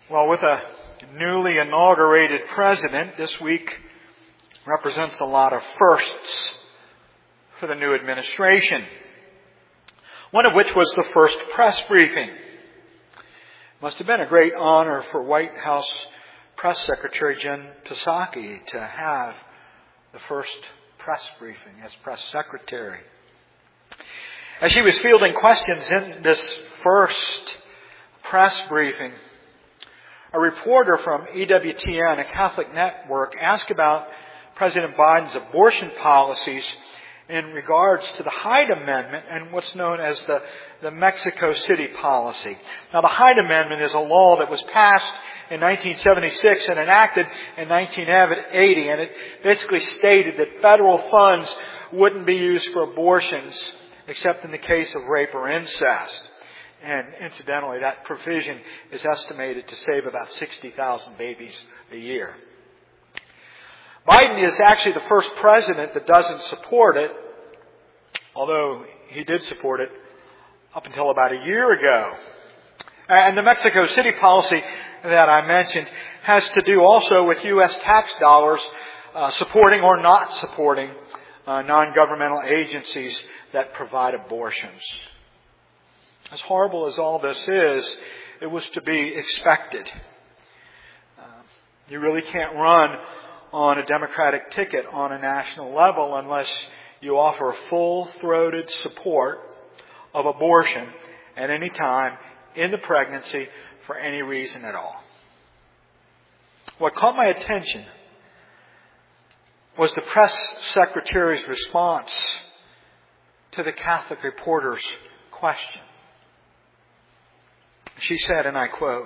Well, with a newly inaugurated president, this week represents a lot of firsts for the new administration. One of which was the first press briefing. Must have been a great honor for White House Press Secretary Jen Psaki to have the first press briefing as press secretary. As she was fielding questions in this first press briefing, a reporter from EWTN, a Catholic network, asked about President Biden's abortion policies in regards to the Hyde Amendment and what's known as the Mexico City policy. Now, the Hyde Amendment is a law that was passed in 1976 and enacted in 1980, and it basically stated that federal funds wouldn't be used for abortions except in the case of rape or incest. And incidentally, that provision is estimated to save about 60,000 babies a year. Biden is actually the first president that doesn't support it, although he did support it up until about a year ago. And the Mexico City policy that I mentioned has to do also with U.S. tax dollars supporting or not supporting non-governmental agencies that provide abortions. As horrible as all this is, it was to be expected. You really can't run on a Democratic ticket on a national level unless you offer full-throated support of abortion at any time in the pregnancy for any reason at all. What caught my attention was the press secretary's response to the Catholic reporter's question. She said, and I quote,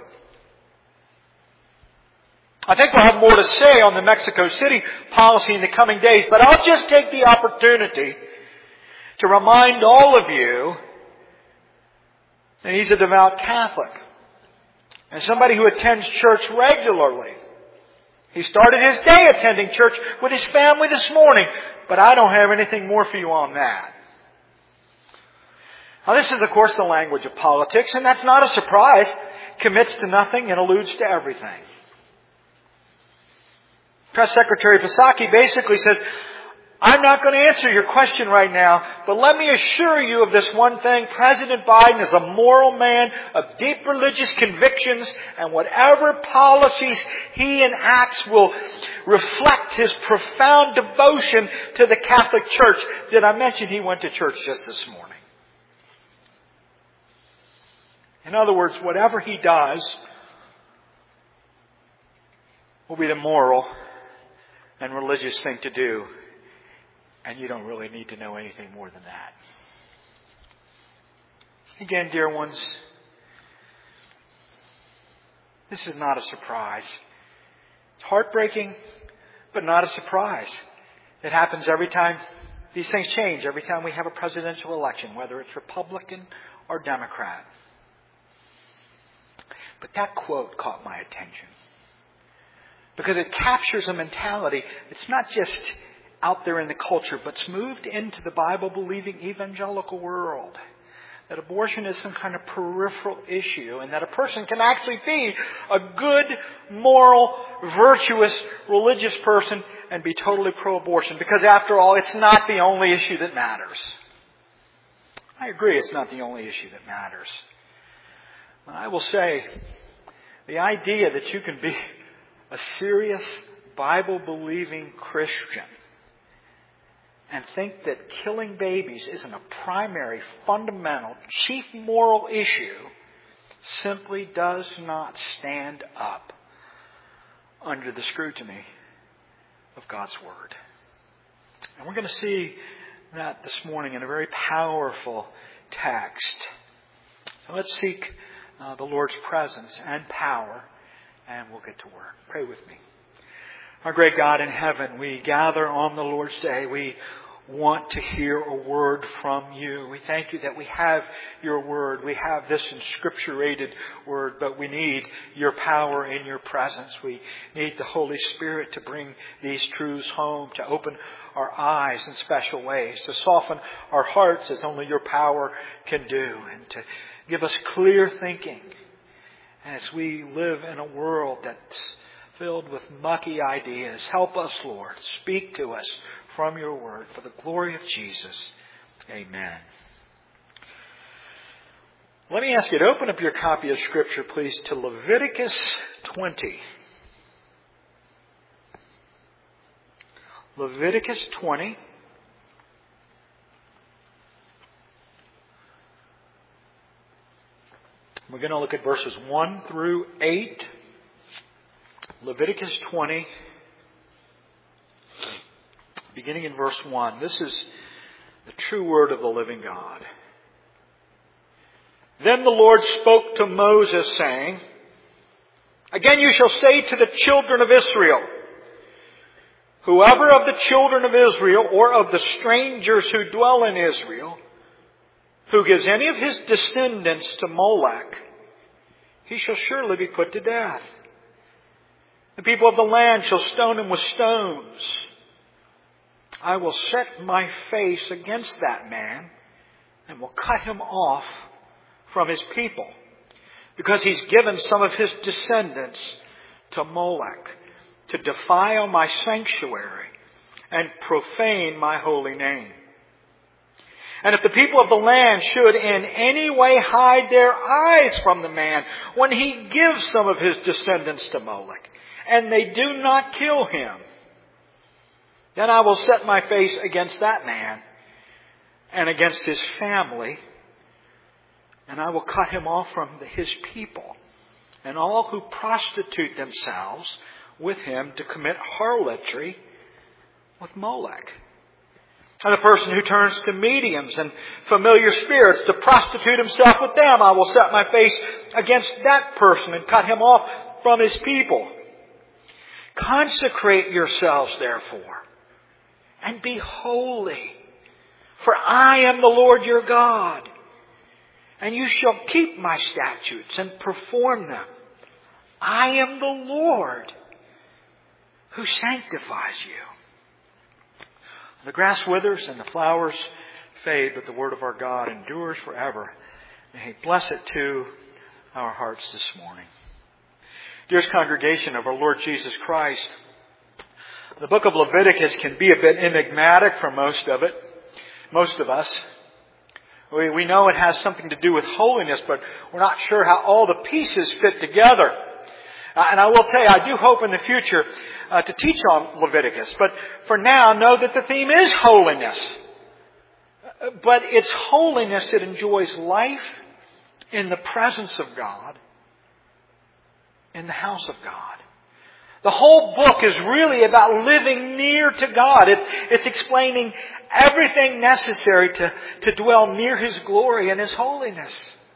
"I think we'll have more to say on the Mexico City policy in the coming days, but I'll just take the opportunity to remind all of you that he's a devout Catholic and somebody who attends church regularly. He started his day attending church with his family this morning, but I don't have anything more for you on that." Now, this is, of course, the language of politics, and that's not a surprise. Commits to nothing and alludes to everything. Press Secretary Psaki basically says, "I'm not going to answer your question right now, but let me assure you of this one thing. President Biden is a moral man of deep religious convictions, and whatever policies he enacts will reflect his profound devotion to the Catholic Church." Did I mention he went to church just this morning? In other words, whatever he does will be the moral and religious thing to do. And you don't really need to know anything more than that. Again, dear ones, this is not a surprise. It's heartbreaking, but not a surprise. It happens every time these things change, every time we have a presidential election, whether it's Republican or Democrat. But that quote caught my attention because it captures a mentality. It's not just out there in the culture, but it's moved into the Bible-believing evangelical world. That abortion is some kind of peripheral issue, and that a person can actually be a good, moral, virtuous, religious person and be totally pro-abortion. Because after all, it's not the only issue that matters. I agree, it's not the only issue that matters. I will say, the idea that you can be a serious Bible-believing Christian and think that killing babies isn't a primary, fundamental, chief moral issue simply does not stand up under the scrutiny of God's Word. And we're going to see that this morning in a very powerful text. So let's seek the Lord's presence and power, and we'll get to work. Pray with me. Our great God in heaven, we gather on the Lord's Day. We want to hear a word from you. We thank you that we have your word. We have this inscripturated word, but we need your power in your presence. We need the Holy Spirit to bring these truths home, to open our eyes in special ways, to soften our hearts as only your power can do, and to give us clear thinking as we live in a world that's filled with mucky ideas. Help us, Lord. Speak to us from your word for the glory of Jesus. Amen. Let me ask you to open up your copy of Scripture, please, to Leviticus 20. Leviticus 20. We're going to look at verses 1 through 8. Leviticus 20, beginning in verse 1. This is the true word of the living God. Then the Lord spoke to Moses, saying, Again you shall say to the children of Israel, Whoever of the children of Israel, or of the strangers who dwell in Israel, who gives any of his descendants to Molech, he shall surely be put to death. The people of the land shall stone him with stones. I will set my face against that man and will cut him off from his people, because he's given some of his descendants to Molech to defile my sanctuary and profane my holy name. And if the people of the land should in any way hide their eyes from the man when he gives some of his descendants to Molech, and they do not kill him, then I will set my face against that man and against his family, and I will cut him off from his people, and all who prostitute themselves with him to commit harlotry with Molech. And the person who turns to mediums and familiar spirits to prostitute himself with them, I will set my face against that person and cut him off from his people. Consecrate yourselves, therefore, and be holy, for I am the Lord your God, and you shall keep my statutes and perform them. I am the Lord who sanctifies you. The grass withers and the flowers fade, but the word of our God endures forever. May He bless it to our hearts this morning. Dearest congregation of our Lord Jesus Christ, the book of Leviticus can be a bit enigmatic for most of us. We know it has something to do with holiness, but we're not sure how all the pieces fit together. And I will tell you, I do hope in the future to teach on Leviticus. But for now, know that the theme is holiness. But it's holiness that enjoys life in the presence of God, in the house of God. The whole book is really about living near to God. It's explaining everything necessary to dwell near His glory and His holiness.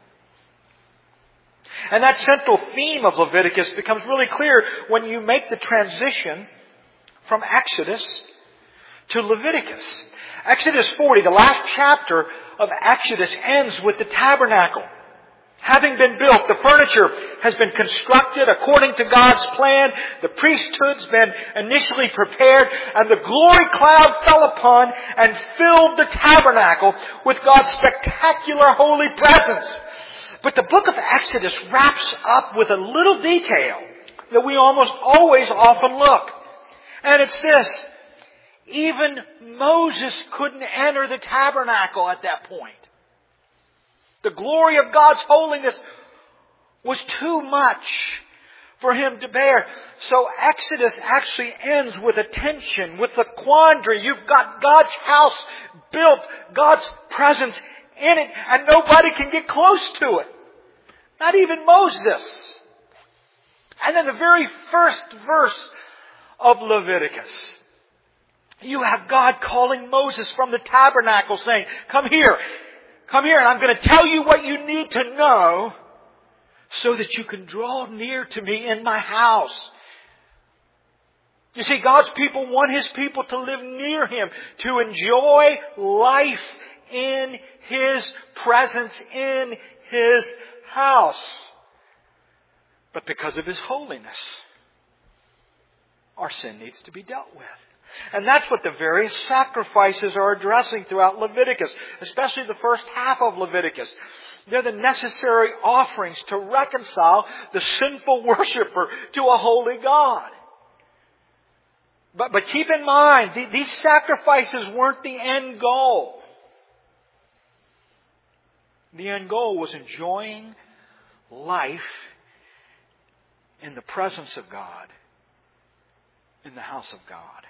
And that central theme of Leviticus becomes really clear when you make the transition from Exodus to Leviticus. Exodus 40, the last chapter of Exodus, ends with the tabernacle. Having been built, the furniture has been constructed according to God's plan. The priesthood's been initially prepared, and the glory cloud fell upon and filled the tabernacle with God's spectacular holy presence. But the book of Exodus wraps up with a little detail that we almost always overlook. And it's this. Even Moses couldn't enter the tabernacle at that point. The glory of God's holiness was too much for him to bear. So Exodus actually ends with a tension, with a quandary. You've got God's house built, God's presence in it, and nobody can get close to it. Not even Moses. And then the very first verse of Leviticus, you have God calling Moses from the tabernacle saying, Come here, and I'm going to tell you what you need to know so that you can draw near to me in my house. You see, God's people want His people to live near Him, to enjoy life in His presence, in His house. But because of His holiness, our sin needs to be dealt with. And that's what the various sacrifices are addressing throughout Leviticus, especially the first half of Leviticus. They're the necessary offerings to reconcile the sinful worshiper to a holy God. But keep in mind, these sacrifices weren't the end goal. The end goal was enjoying life in the presence of God, in the house of God.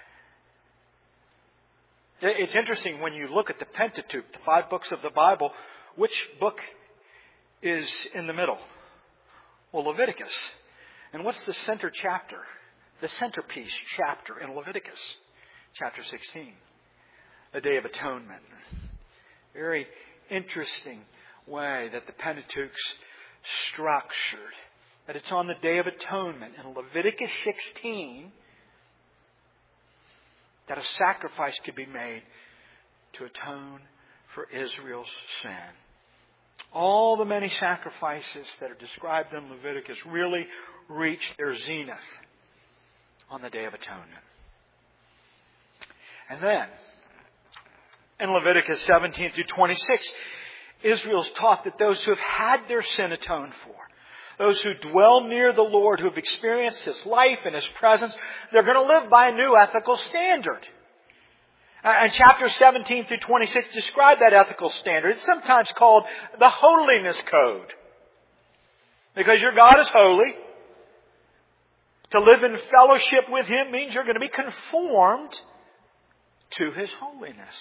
It's interesting when you look at the Pentateuch, the 5 books of the Bible, which book is in the middle? Well, Leviticus. And what's the center chapter? The centerpiece chapter in Leviticus, chapter 16. The Day of Atonement. Very interesting way that the Pentateuch's structured. That it's on the Day of Atonement in Leviticus 16 that a sacrifice could be made to atone for Israel's sin. All the many sacrifices that are described in Leviticus really reach their zenith on the Day of Atonement. And then, in Leviticus 17 through 26, Israel's taught that those who have had their sin atoned for, those who dwell near the Lord, who have experienced His life and His presence, they're going to live by a new ethical standard. And chapters 17 through 26 describe that ethical standard. It's sometimes called the Holiness Code. Because your God is holy. To live in fellowship with Him means you're going to be conformed to His holiness.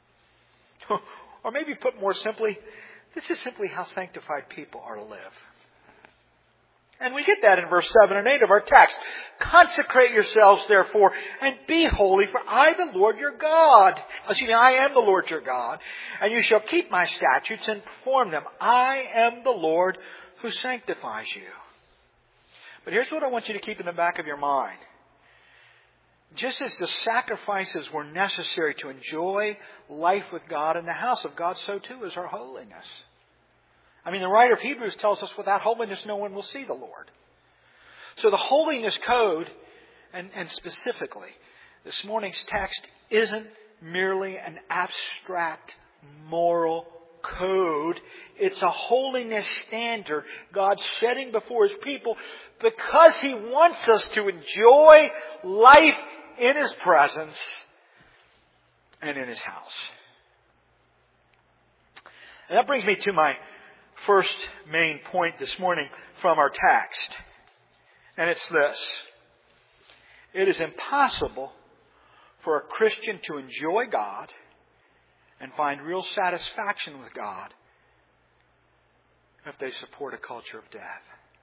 Or maybe put more simply, this is simply how sanctified people are to live. And we get that in verse 7 and 8 of our text. Consecrate yourselves, therefore, and be holy, for I, the Lord your God. I am the Lord your God. And you shall keep my statutes and perform them. I am the Lord who sanctifies you. But here's what I want you to keep in the back of your mind. Just as the sacrifices were necessary to enjoy life with God in the house of God, so too is our holiness. I mean, the writer of Hebrews tells us without holiness no one will see the Lord. So the holiness code, and specifically, this morning's text isn't merely an abstract moral code. It's a holiness standard God's setting before His people because He wants us to enjoy life in His presence and in His house. And that brings me to my first main point this morning from our text. And it's this. It is impossible for a Christian to enjoy God and find real satisfaction with God if they support a culture of death.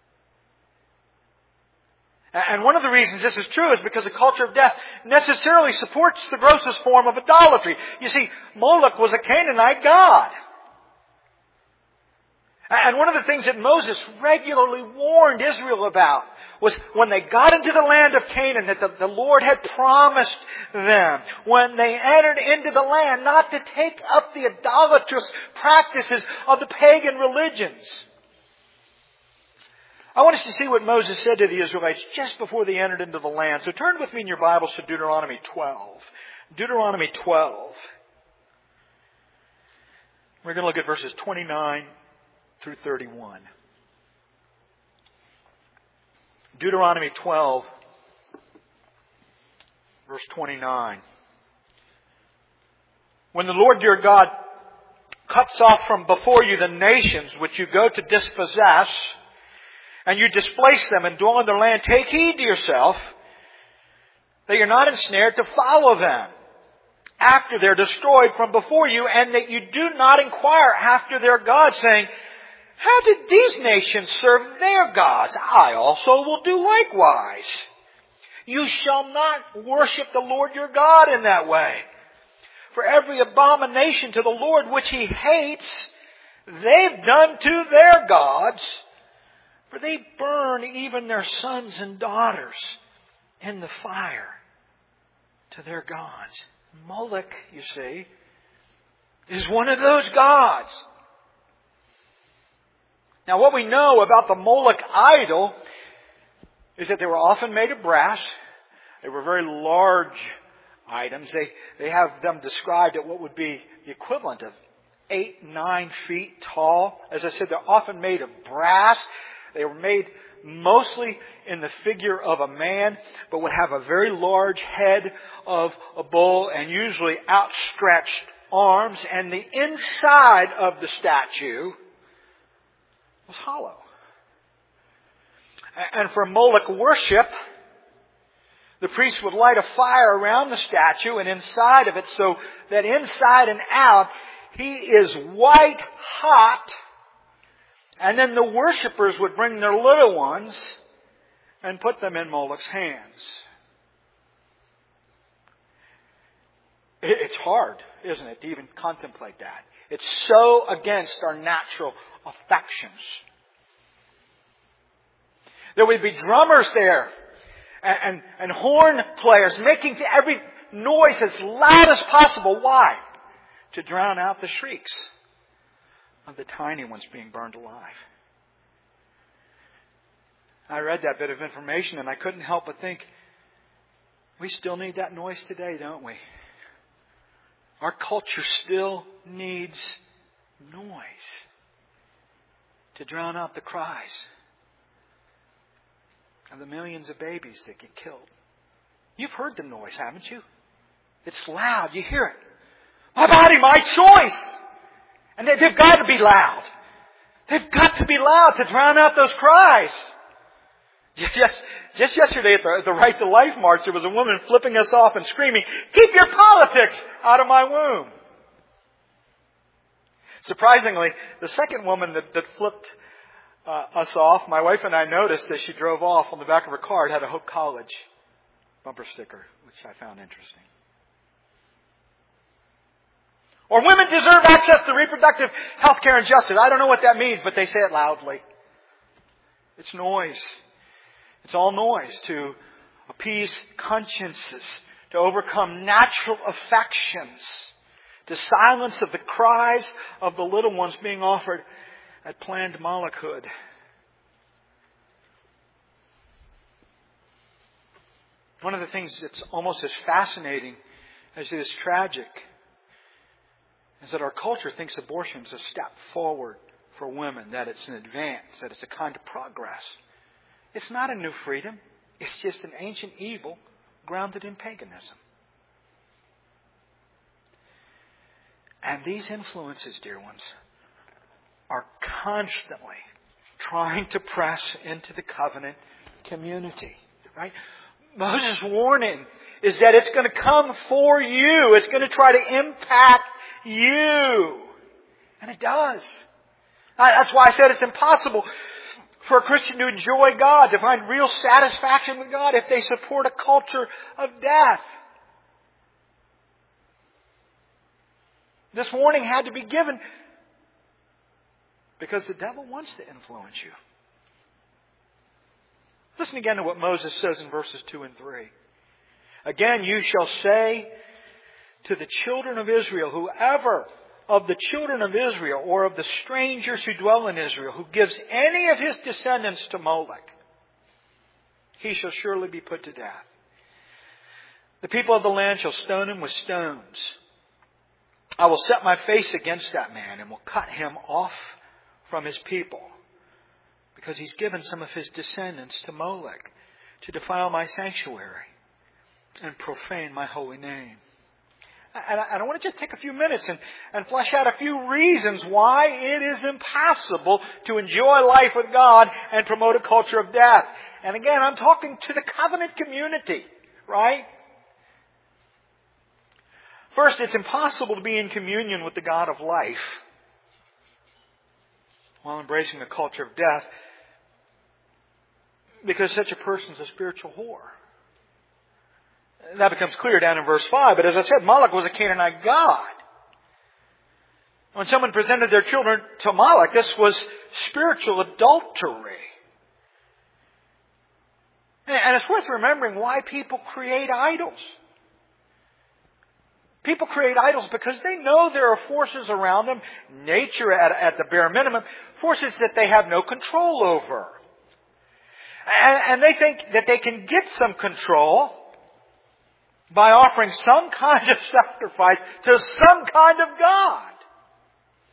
And one of the reasons this is true is because a culture of death necessarily supports the grossest form of idolatry. You see, Moloch was a Canaanite god. And one of the things that Moses regularly warned Israel about was when they got into the land of Canaan that the Lord had promised them, when they entered into the land, not to take up the idolatrous practices of the pagan religions. I want us to see what Moses said to the Israelites just before they entered into the land. So turn with me in your Bibles to Deuteronomy 12. Deuteronomy 12. We're going to look at verses 29 through 31. Deuteronomy 12, verse 29. When the Lord your God cuts off from before you the nations which you go to dispossess, and you displace them and dwell in their land, take heed to yourself that you're not ensnared to follow them after they're destroyed from before you, and that you do not inquire after their gods, saying, how did these nations serve their gods? I also will do likewise. You shall not worship the Lord your God in that way. For every abomination to the Lord which He hates, they've done to their gods. For they burn even their sons and daughters in the fire to their gods. Moloch, you see, is one of those gods. Now, what we know about the Moloch idol is that they were often made of brass. They were very large items. They have them described at what would be the equivalent of 8, 9 feet tall. As I said, they're often made of brass. They were made mostly in the figure of a man, but would have a very large head of a bull and usually outstretched arms. And the inside of the statue was hollow. And for Moloch worship, the priest would light a fire around the statue and inside of it, so that inside and out he is white hot. And then the worshipers would bring their little ones and put them in Moloch's hands. It's hard, isn't it, to even contemplate that. It's so against our natural affections. There would be drummers there and horn players making every noise as loud as possible. Why? To drown out the shrieks of the tiny ones being burned alive. I read that bit of information and I couldn't help but think, we still need that noise today, don't we? Our culture still needs noise to drown out the cries of the millions of babies that get killed. You've heard the noise, haven't you? It's loud. You hear it. My body, my choice. And they've got to be loud. They've got to be loud to drown out those cries. Just yesterday at the Right to Life March, there was a woman flipping us off and screaming, "Keep your politics out of my womb." Surprisingly, the second woman that flipped us off, my wife and I noticed as she drove off, on the back of her car, it had a Hope College bumper sticker, which I found interesting. Or women deserve access to reproductive health care and justice. I don't know what that means, but they say it loudly. It's noise. It's all noise to appease consciences, to overcome natural affections, to silence of the cries of the little ones being offered at planned Molochhood. One of the things that's almost as fascinating as it is tragic is that our culture thinks abortion is a step forward for women, that it's an advance, that it's a kind of progress. It's not a new freedom. It's just an ancient evil grounded in paganism. And these influences, dear ones, are constantly trying to press into the covenant community. Right? Moses' warning is that it's going to come for you. It's going to try to impact you. And it does. That's why I said it's impossible for a Christian to enjoy God, to find real satisfaction with God, if they support a culture of death. This warning had to be given because the devil wants to influence you. Listen again to what Moses says in verses 2 and 3. Again, you shall say to the children of Israel, whoever of the children of Israel or of the strangers who dwell in Israel, who gives any of his descendants to Moloch, he shall surely be put to death. The people of the land shall stone him with stones. I will set my face against that man and will cut him off from his people, because he's given some of his descendants to Moloch to defile my sanctuary and profane my holy name. And I want to just take a few minutes and flesh out a few reasons why it is impossible to enjoy life with God and promote a culture of death. And again, I'm talking to the covenant community, right? First, it's impossible to be in communion with the God of life while embracing a culture of death, because such a person is a spiritual whore. That becomes clear down in verse 5. But as I said, Moloch was a Canaanite god. When someone presented their children to Moloch, this was spiritual adultery. And it's worth remembering why people create idols. People create idols because they know there are forces around them, nature at the bare minimum, forces that they have no control over. And they think that they can get some control by offering some kind of sacrifice to some kind of God.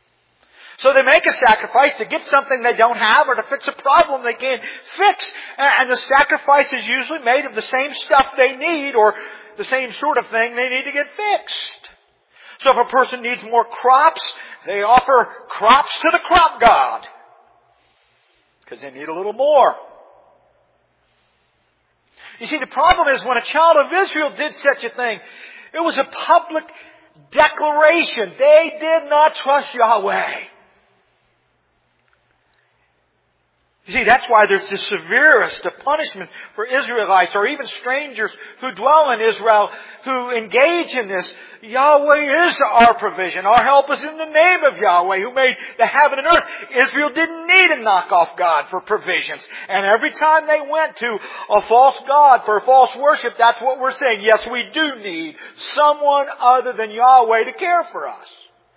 So they make a sacrifice to get something they don't have or to fix a problem they can't fix. And the sacrifice is usually made of the same stuff they need or the same sort of thing they need to get fixed. So if a person needs more crops, they offer crops to the crop god, because they need a little more. You see, the problem is when a child of Israel did such a thing, it was a public declaration. They did not trust Yahweh. You see, that's why there's the severest of punishment for Israelites or even strangers who dwell in Israel who engage in this. Yahweh is our provision. Our help is in the name of Yahweh who made the heaven and earth. Israel didn't need a knockoff God for provisions. And every time they went to a false God for false worship, that's what we're saying. Yes, we do need someone other than Yahweh to care for us.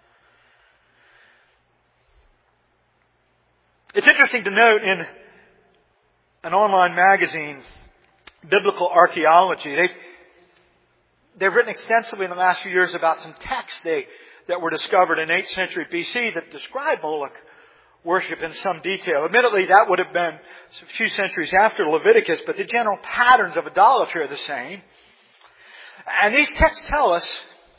It's interesting to note in an online magazine, Biblical Archaeology, they've written extensively in the last few years about some texts that were discovered in 8th century BC that describe Moloch worship in some detail. Admittedly, that would have been a few centuries after Leviticus, but the general patterns of idolatry are the same. And these texts tell us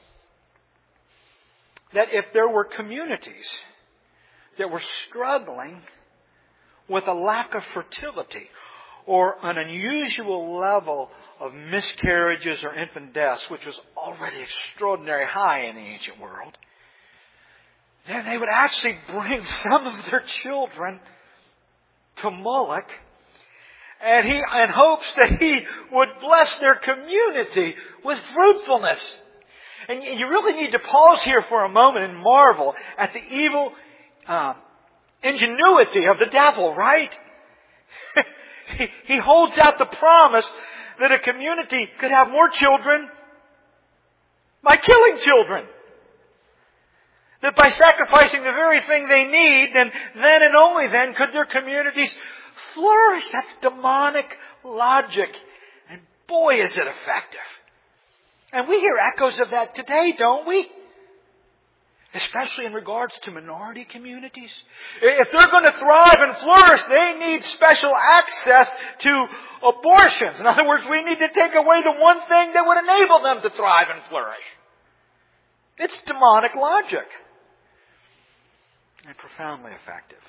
that if there were communities that were struggling with a lack of fertility or an unusual level of miscarriages or infant deaths, which was already extraordinarily high in the ancient world, then they would actually bring some of their children to Moloch in hopes that he would bless their community with fruitfulness. And you really need to pause here for a moment and marvel at the evil ingenuity of the devil, right? He holds out the promise that a community could have more children by killing children. That by sacrificing the very thing they need, then and only then could their communities flourish. That's demonic logic. And boy, is it effective. And we hear echoes of that today, don't we? Especially in regards to minority communities. If they're going to thrive and flourish, they need special access to abortions. In other words, we need to take away the one thing that would enable them to thrive and flourish. It's demonic logic. And profoundly effective.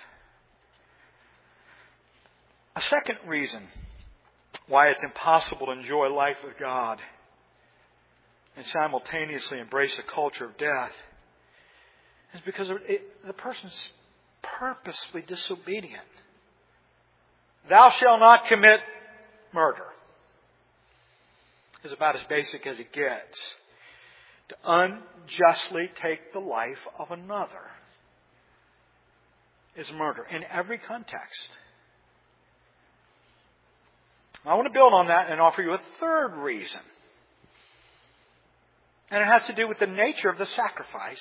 A second reason why it's impossible to enjoy life with God and simultaneously embrace a culture of death is because the person's purposefully disobedient. Thou shalt not commit murder is about as basic as it gets. To unjustly take the life of another is murder in every context. I want to build on that and offer you a third reason. And it has to do with the nature of the sacrifice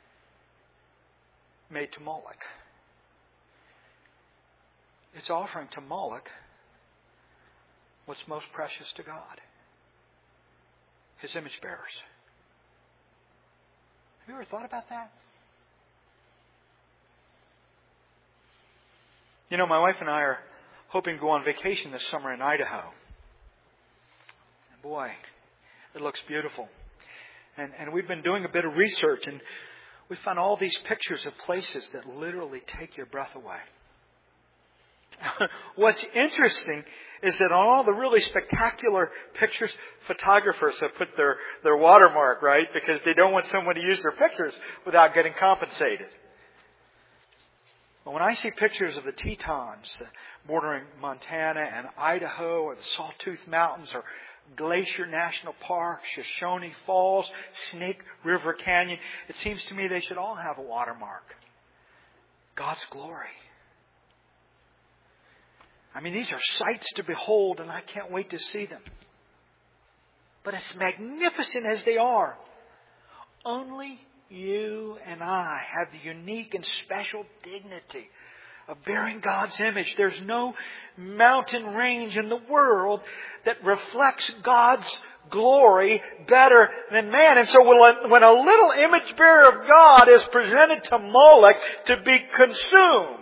made to Moloch. It's offering to Moloch what's most precious to God. His image bearers. Have you ever thought about that? You know, my wife and I are hoping to go on vacation this summer in Idaho. And boy, it looks beautiful. And we've been doing a bit of research, and we found all these pictures of places that literally take your breath away. What's interesting is that on all the really spectacular pictures, photographers have put their watermark, right? Because they don't want someone to use their pictures without getting compensated. But when I see pictures of the Tetons bordering Montana and Idaho, or the Sawtooth Mountains, or Glacier National Park, Shoshone Falls, Snake River Canyon, it seems to me they should all have a watermark. God's glory. I mean, these are sights to behold, and I can't wait to see them. But as magnificent as they are, only you and I have the unique and special dignity of bearing God's image. There's no mountain range in the world that reflects God's glory better than man. And so when a little image bearer of God is presented to Moloch to be consumed,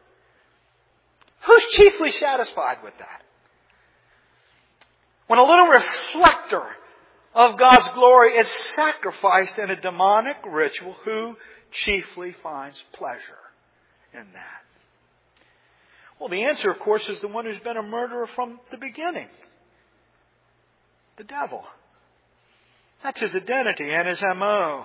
who's chiefly satisfied with that? When a little reflector of God's glory is sacrificed in a demonic ritual, who chiefly finds pleasure in that? Well, the answer, of course, is the one who's been a murderer from the beginning. The devil. That's his identity and his M.O.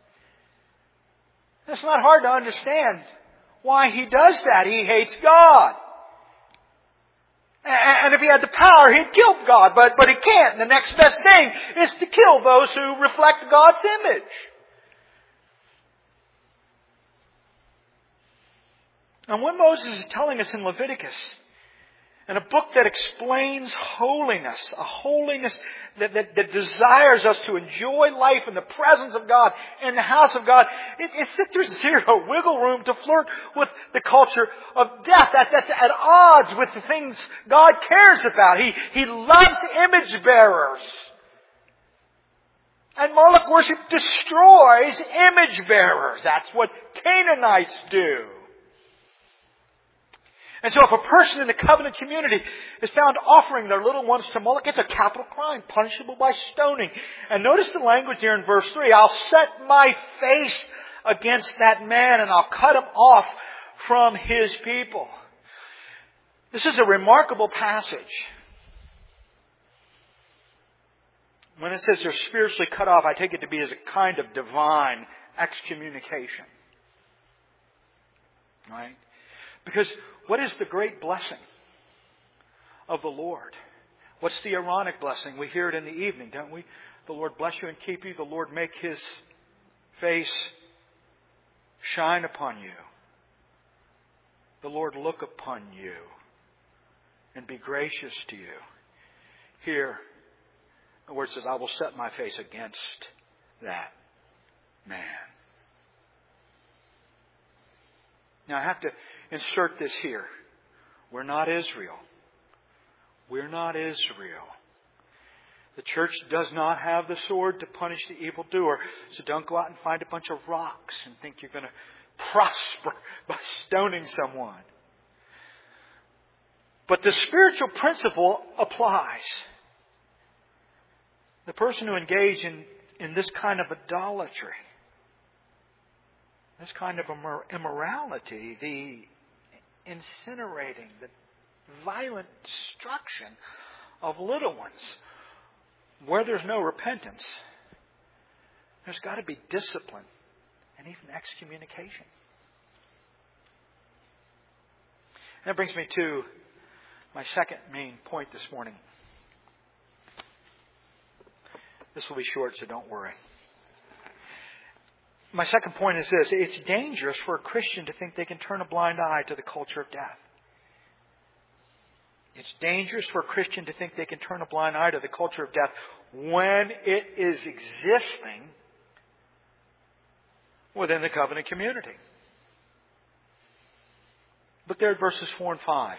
It's not hard to understand why he does that. He hates God. And if he had the power, he'd kill God, but he can't. And the next best thing is to kill those who reflect God's image. And what Moses is telling us in Leviticus, in a book that explains holiness, a holiness that desires us to enjoy life in the presence of God, in the house of God, it's that there's zero wiggle room to flirt with the culture of death. That's at odds with the things God cares about. He loves image bearers. And Moloch worship destroys image bearers. That's what Canaanites do. And so if a person in the covenant community is found offering their little ones to Moloch, it's a capital crime, punishable by stoning. And notice the language here in verse 3. I'll set my face against that man and I'll cut him off from his people. This is a remarkable passage. When it says they're spiritually cut off, I take it to be as a kind of divine excommunication. Right? Because what is the great blessing of the Lord? What's the Aaronic blessing? We hear it in the evening, don't we? The Lord bless you and keep you. The Lord make His face shine upon you. The Lord look upon you and be gracious to you. Here, the word says, I will set my face against that man. Now I have to insert this here. We're not Israel. We're not Israel. The church does not have the sword to punish the evildoer. So don't go out and find a bunch of rocks and think you're going to prosper by stoning someone. But the spiritual principle applies. The person who engages in this kind of idolatry, this kind of immorality, the incinerating, the violent destruction of little ones, where there's no repentance, there's got to be discipline and even excommunication. That brings me to my second main point this morning. This will be short, so don't worry. My second point is this. It's dangerous for a Christian to think they can turn a blind eye to the culture of death. It's dangerous for a Christian to think they can turn a blind eye to the culture of death when it is existing within the covenant community. Look there at verses 4 and 5.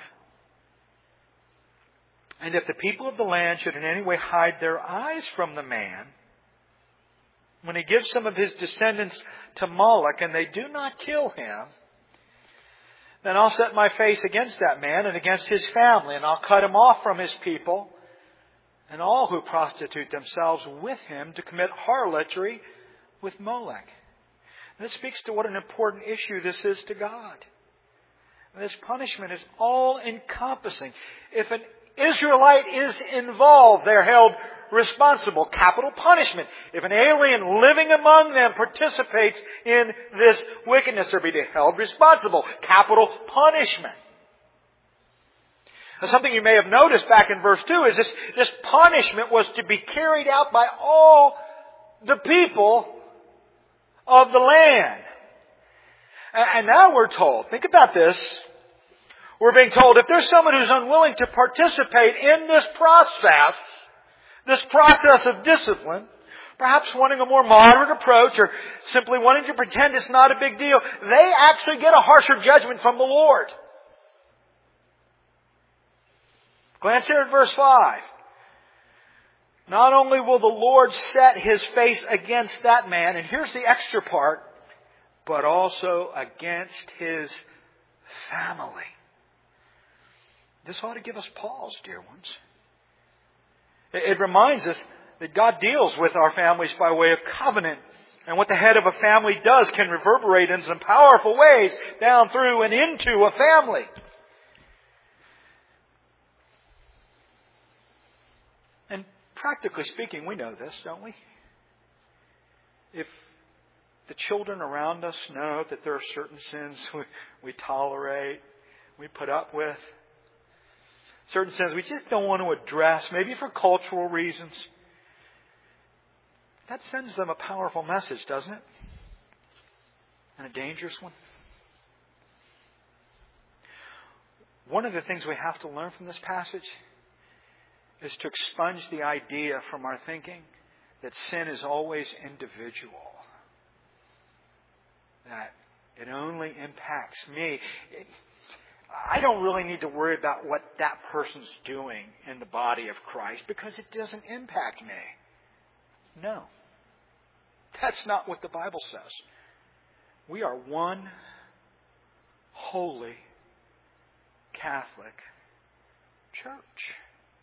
And if the people of the land should in any way hide their eyes from the man, when he gives some of his descendants to Moloch and they do not kill him, then I'll set my face against that man and against his family, and I'll cut him off from his people and all who prostitute themselves with him to commit harlotry with Moloch. And this speaks to what an important issue this is to God. And this punishment is all-encompassing. If an Israelite is involved, they're held responsible. Capital punishment. If an alien living among them participates in this wickedness, they'll be held responsible. Capital punishment. Now, something you may have noticed back in verse 2 is this punishment was to be carried out by all the people of the land. And now we're told, think about this, we're being told if there's someone who's unwilling to participate in this process of discipline, perhaps wanting a more moderate approach or simply wanting to pretend it's not a big deal, they actually get a harsher judgment from the Lord. Glance here at verse 5. not only will the Lord set His face against that man, and here's the extra part, but also against his family. This ought to give us pause, dear ones. It reminds us that God deals with our families by way of covenant. And what the head of a family does can reverberate in some powerful ways down through and into a family. And practically speaking, we know this, don't we? If the children around us know that there are certain sins we tolerate, we put up with, certain sins we just don't want to address, maybe for cultural reasons, that sends them a powerful message, doesn't it? And a dangerous one. One of the things we have to learn from this passage is to expunge the idea from our thinking that sin is always individual. That it only impacts me. I don't really need to worry about what that person's doing in the body of Christ because it doesn't impact me. No. That's not what the Bible says. We are one holy Catholic church.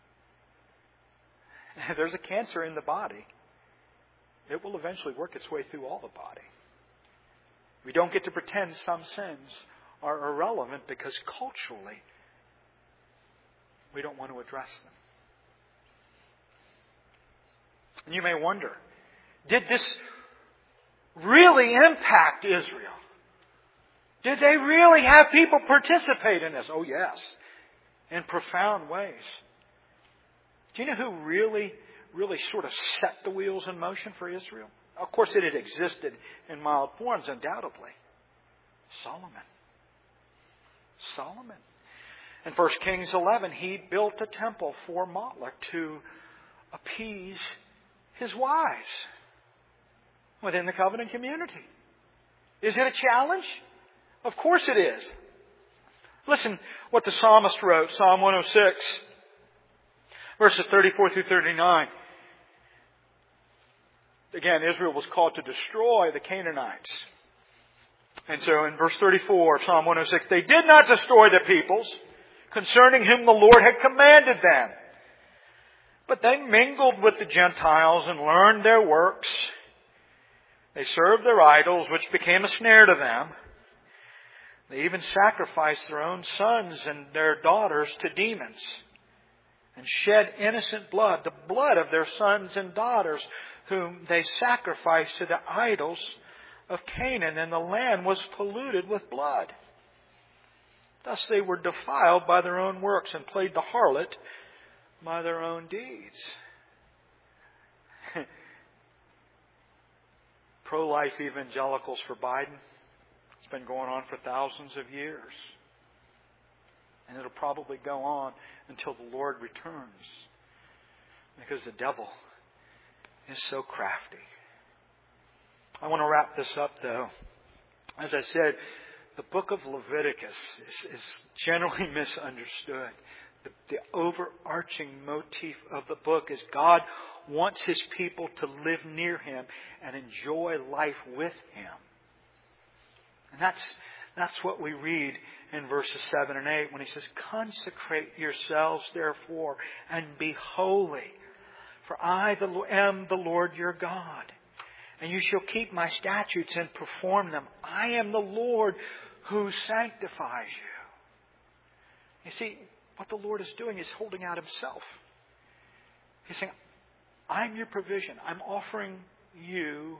If there's a cancer in the body, it will eventually work its way through all the body. We don't get to pretend some sins are irrelevant because culturally we don't want to address them. And you may wonder, did this really impact Israel? Did they really have people participate in this? Oh yes, in profound ways. Do you know who really sort of set the wheels in motion for Israel? Of course, it had existed in mild forms, undoubtedly. Solomon. In 1 Kings 11, he built a temple for Moloch to appease his wives within the covenant community. Is it a challenge? Of course it is. Listen what the psalmist wrote, Psalm 106, verses 34 through 39. Again, Israel was called to destroy the Canaanites. And so in verse 34 of Psalm 106, they did not destroy the peoples concerning whom the Lord had commanded them. But they mingled with the Gentiles and learned their works. They served their idols, which became a snare to them. They even sacrificed their own sons and their daughters to demons and shed innocent blood, the blood of their sons and daughters, whom they sacrificed to the idols of Canaan, and the land was polluted with blood. Thus they were defiled by their own works and played the harlot by their own deeds. Pro-life evangelicals for Biden. It's been going on for thousands of years. And it'll probably go on until the Lord returns. Because the devil is so crafty. I want to wrap this up, though. As I said, the book of Leviticus is generally misunderstood. The overarching motif of the book is God wants His people to live near Him and enjoy life with Him. And that's what we read in verses 7 and 8 when He says, "Consecrate yourselves, therefore, and be holy. For I am the Lord your God. And you shall keep my statutes and perform them. I am the Lord who sanctifies you." You see, what the Lord is doing is holding out Himself. He's saying, I'm your provision. I'm offering you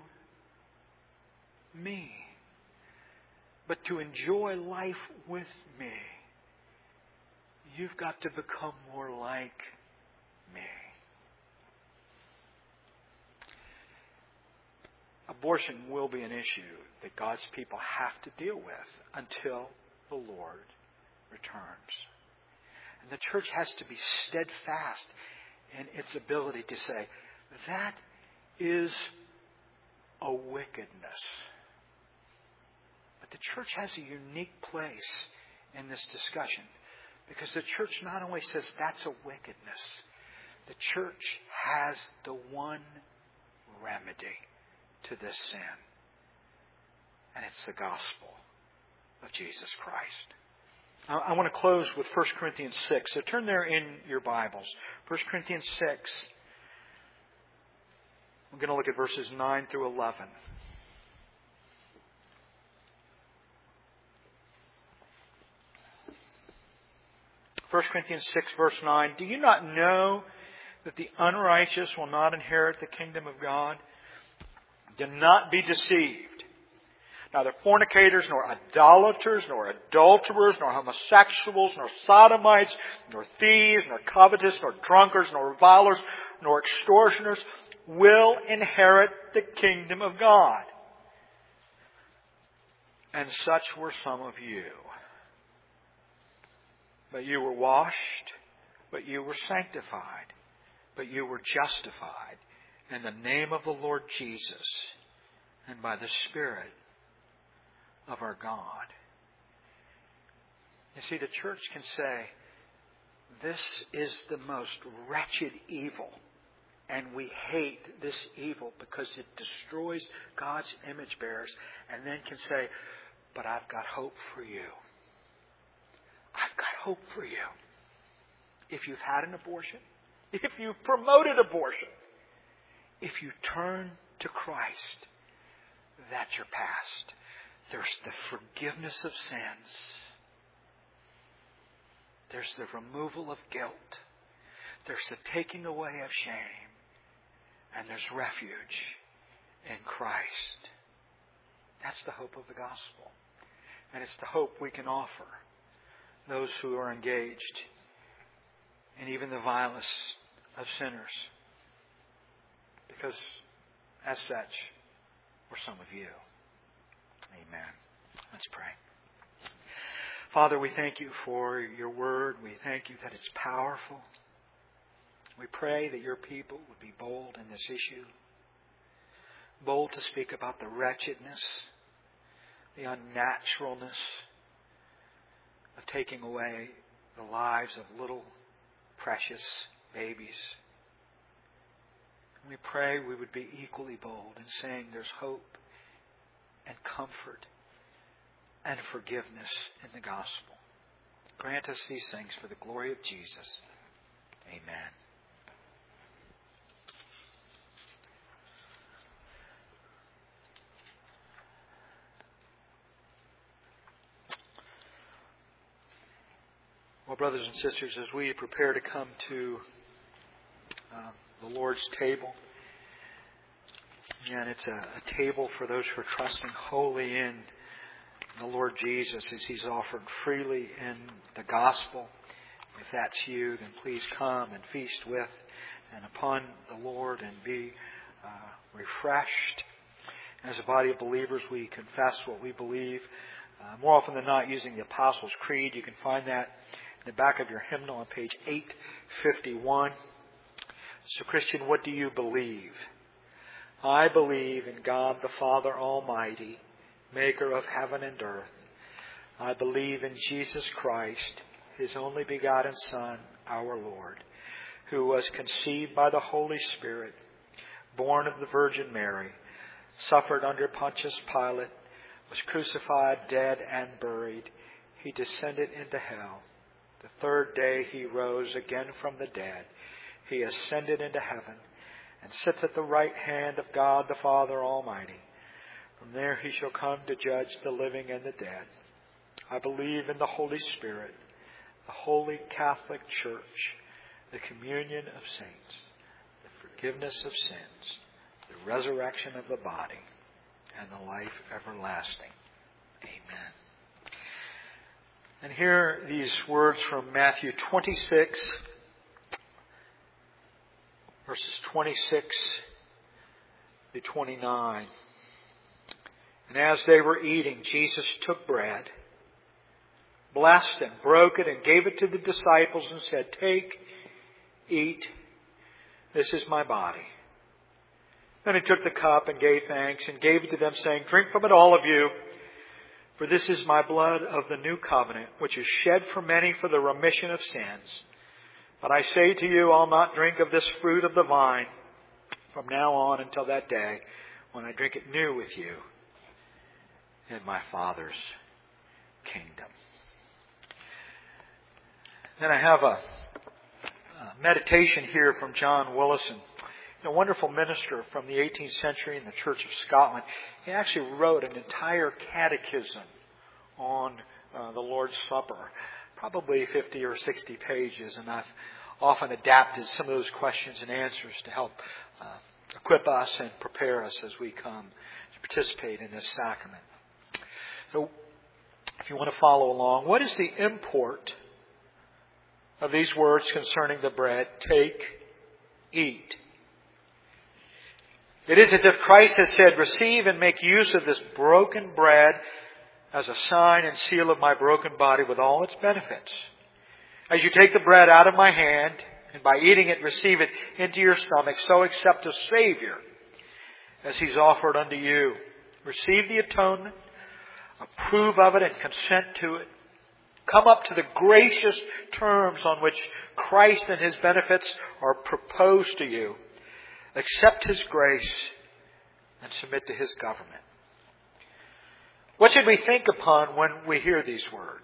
me. But to enjoy life with me, you've got to become more like me. Abortion will be an issue that God's people have to deal with until the Lord returns. And the church has to be steadfast in its ability to say, that is a wickedness. But the church has a unique place in this discussion because the church not only says that's a wickedness, The church has the one remedy to this sin. And it's the gospel of Jesus Christ. I want to close with 1 Corinthians 6. So turn there in your Bibles. 1 Corinthians 6. We're going to look at verses 9 through 11. 1 Corinthians 6, verse 9. Do you not know that the unrighteous will not inherit the kingdom of God? Do not be deceived. Neither fornicators, nor idolaters, nor adulterers, nor homosexuals, nor sodomites, nor thieves, nor covetous, nor drunkards, nor revilers, nor extortioners will inherit the kingdom of God. And such were some of you. But you were washed, but you were sanctified, but you were justified in the name of the Lord Jesus and by the Spirit of our God. You see, the church can say, this is the most wretched evil, and we hate this evil because it destroys God's image bearers, and then can say, but I've got hope for you. I've got hope for you. If you've had an abortion, if you've promoted abortion, if you turn to Christ, that's your past. There's the forgiveness of sins. There's the removal of guilt. There's the taking away of shame. And there's refuge in Christ. That's the hope of the gospel. And it's the hope we can offer those who are engaged in even the vilest of sinners. Because, as such, we're some of you. Amen. Let's pray. Father, we thank you for your word. We thank you that it's powerful. We pray that your people would be bold in this issue. Bold to speak about the wretchedness, the unnaturalness of taking away the lives of little precious babies. We pray we would be equally bold in saying there's hope and comfort and forgiveness in the gospel. Grant us these things for the glory of Jesus. Amen. Well, brothers and sisters, as we prepare to come to the Lord's table, and it's a table for those who are trusting wholly in the Lord Jesus as He's offered freely in the gospel. If that's you, then please come and feast with and upon the Lord and be refreshed. As a body of believers, we confess what we believe. More often than not, using the Apostles' Creed. You can find that in the back of your hymnal on page 851. So, Christian, what do you believe? I believe in God the Father Almighty, maker of heaven and earth. I believe in Jesus Christ, His only begotten Son, our Lord, who was conceived by the Holy Spirit, born of the Virgin Mary, suffered under Pontius Pilate, was crucified, dead, and buried. He descended into hell. The third day He rose again from the dead. He ascended into heaven and sits at the right hand of God the Father Almighty. From there He shall come to judge the living and the dead. I believe in the Holy Spirit, the Holy Catholic Church, the communion of saints, the forgiveness of sins, the resurrection of the body, and the life everlasting. Amen. And hear these words from Matthew 26, verses 26 to 29. And as they were eating, Jesus took bread, blessed and broke it, and gave it to the disciples and said, "Take, eat, this is my body." Then He took the cup and gave thanks and gave it to them, saying, "Drink from it, all of you, for this is my blood of the new covenant, which is shed for many for the remission of sins. But I say to you, I'll not drink of this fruit of the vine from now on until that day when I drink it new with you in my Father's kingdom. Then I have a meditation here from John Willison, a wonderful minister from the 18th century in the Church of Scotland. He actually wrote an entire catechism on the Lord's Supper, probably 50 or 60 pages, and I've often adapted some of those questions and answers to help equip us and prepare us as we come to participate in this sacrament. So, if you want to follow along, what is the import of these words concerning the bread? Take, eat. It is as if Christ has said, receive and make use of this broken bread as a sign and seal of my broken body with all its benefits. As you take the bread out of my hand, and by eating it receive it into your stomach, so accept a Savior as He's offered unto you. Receive the atonement, approve of it and consent to it. Come up to the gracious terms on which Christ and His benefits are proposed to you. Accept His grace and submit to His government. What should we think upon when we hear these words?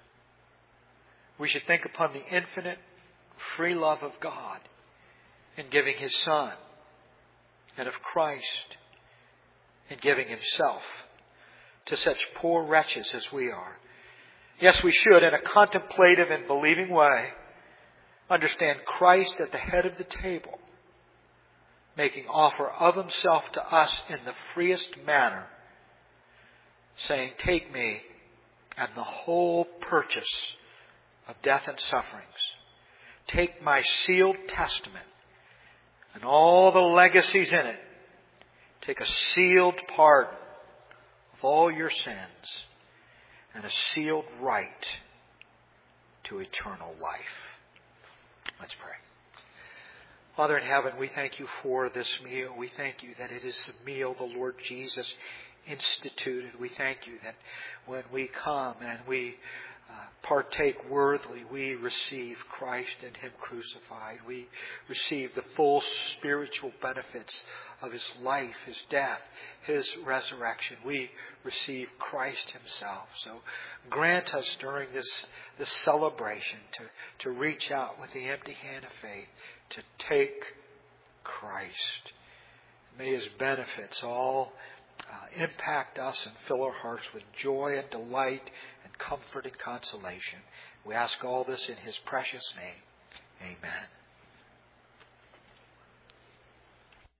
We should think upon the infinite, free love of God in giving His Son, and of Christ in giving Himself to such poor wretches as we are. Yes, we should, in a contemplative and believing way, understand Christ at the head of the table, making offer of Himself to us in the freest manner, saying, take me and the whole purchase of death and sufferings. Take my sealed testament and all the legacies in it. Take a sealed pardon of all your sins and a sealed right to eternal life. Let's pray. Father in heaven, we thank you for this meal. We thank you that it is the meal the Lord Jesus instituted. We thank you that when we come and we partake worthily, we receive Christ and Him crucified. We receive the full spiritual benefits of His life, His death, His resurrection. We receive Christ Himself. So grant us during this celebration to reach out with the empty hand of faith, to take Christ. May His benefits all impact us and fill our hearts with joy and delight and comfort and consolation. We ask all this in His precious name. Amen.